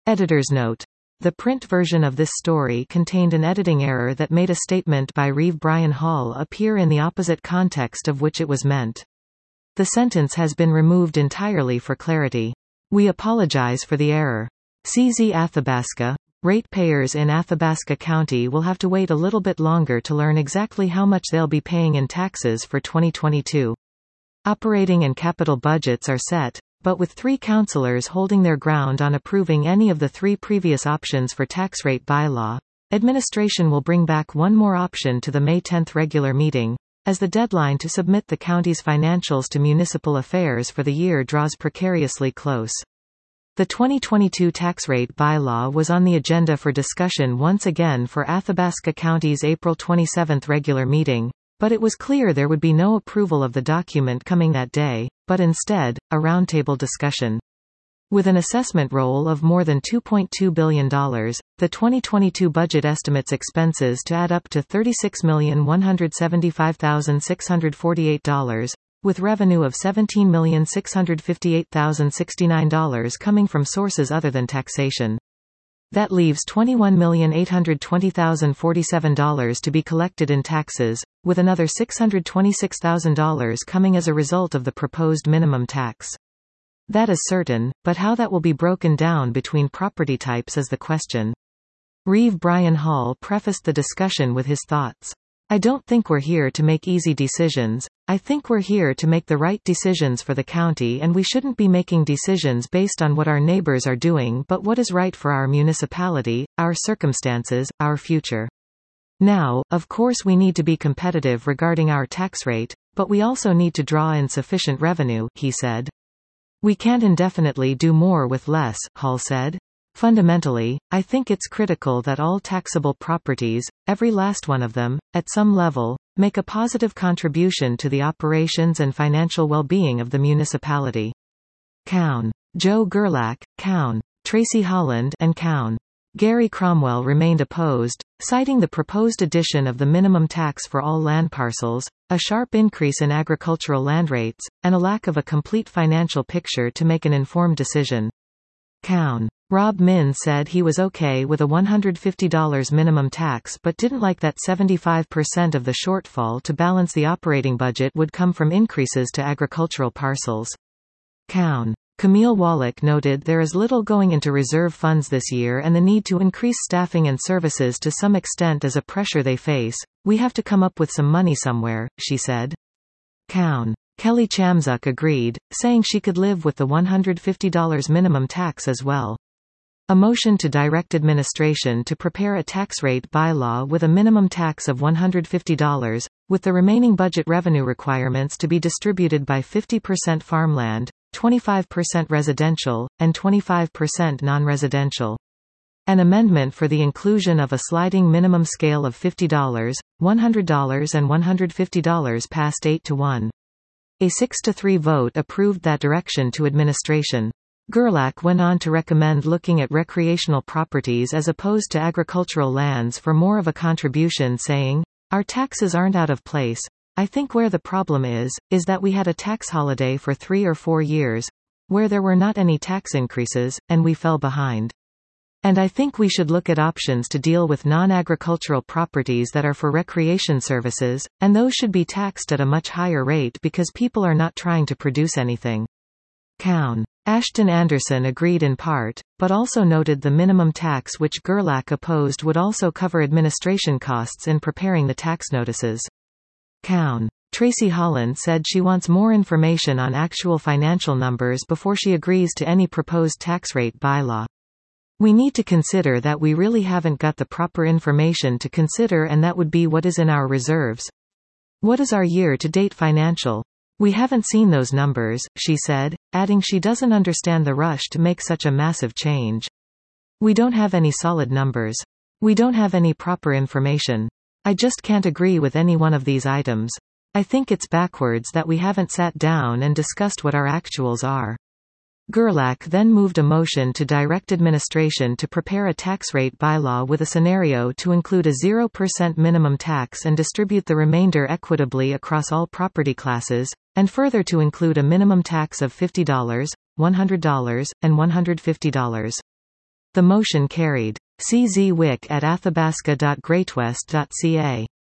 Editor's note. The print version of this story contained an editing error that made a statement by Reeve Bryan Hall appear in the opposite context of which it was meant. The sentence has been removed entirely for clarity. We apologize for the error. CZ Athabasca. Ratepayers in Athabasca County will have to wait a little bit longer to learn exactly how much they'll be paying in taxes for 2022. Operating and capital budgets are set, but with 3 councilors holding their ground on approving any of the 3 previous options for tax rate bylaw, administration will bring back one more option to the May 10 regular meeting, as the deadline to submit the county's financials to municipal affairs for the year draws precariously close. The 2022 tax rate bylaw was on the agenda for discussion once again for Athabasca County's April 27 regular meeting, but it was clear there would be no approval of the document coming that day, but instead, a roundtable discussion. With an assessment roll of more than $2.2 billion, the 2022 budget estimates expenses to add up to $36,175,648, with revenue of $17,658,069 coming from sources other than taxation. That leaves $21,820,047 to be collected in taxes, with another $626,000 coming as a result of the proposed minimum tax. That is certain, but how that will be broken down between property types is the question. Reeve Bryan Hall prefaced the discussion with his thoughts. I don't think we're here to make easy decisions. I think we're here to make the right decisions for the county, and we shouldn't be making decisions based on what our neighbors are doing but what is right for our municipality, our circumstances, our future. Now, of course we need to be competitive regarding our tax rate, but we also need to draw in sufficient revenue, he said. We can't indefinitely do more with less, Hall said. Fundamentally, I think it's critical that all taxable properties, every last one of them, at some level, make a positive contribution to the operations and financial well-being of the municipality. Cown. Joe Gerlach, Cown. Tracy Holland and Cown. Gary Cromwell remained opposed, citing the proposed addition of the minimum tax for all land parcels, a sharp increase in agricultural land rates, and a lack of a complete financial picture to make an informed decision. Cown. Rob Min said he was okay with a $150 minimum tax but didn't like that 75% of the shortfall to balance the operating budget would come from increases to agricultural parcels. Cown. Camille Wallach noted there is little going into reserve funds this year and the need to increase staffing and services to some extent is a pressure they face. We have to come up with some money somewhere, she said. Cown. Kelly Chamzuk agreed, saying she could live with the $150 minimum tax as well. A motion to direct administration to prepare a tax rate bylaw with a minimum tax of $150, with the remaining budget revenue requirements to be distributed by 50% farmland, 25% residential, and 25% non-residential. An amendment for the inclusion of a sliding minimum scale of $50, $100 and $150 passed 8-1. A 6-3 vote approved that direction to administration. Gerlach went on to recommend looking at recreational properties as opposed to agricultural lands for more of a contribution, saying, "Our taxes aren't out of place. I think where the problem is that we had a tax holiday for 3 or 4 years, where there were not any tax increases, and we fell behind. And I think we should look at options to deal with non-agricultural properties that are for recreation services, and those should be taxed at a much higher rate because people are not trying to produce anything." Cown. Ashton Anderson agreed in part, but also noted the minimum tax which Gerlach opposed would also cover administration costs in preparing the tax notices. Cown. Tracy Holland said she wants more information on actual financial numbers before she agrees to any proposed tax rate bylaw. We need to consider that we really haven't got the proper information to consider, and that would be what is in our reserves. What is our year-to-date financial? We haven't seen those numbers, she said, adding she doesn't understand the rush to make such a massive change. We don't have any solid numbers. We don't have any proper information. I just can't agree with any one of these items. I think it's backwards that we haven't sat down and discussed what our actuals are. Gerlach then moved a motion to direct administration to prepare a tax rate bylaw with a scenario to include a 0% minimum tax and distribute the remainder equitably across all property classes, and further to include a minimum tax of $50, $100, and $150. The motion carried. See Zwick at athabasca.greatwest.ca.